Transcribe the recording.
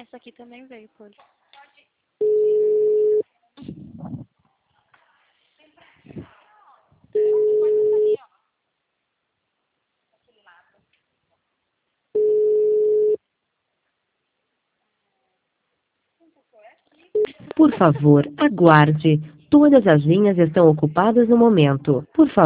Essa aqui também veio, pode. Por favor, aguarde. Todas as linhas estão ocupadas no momento. Por favor.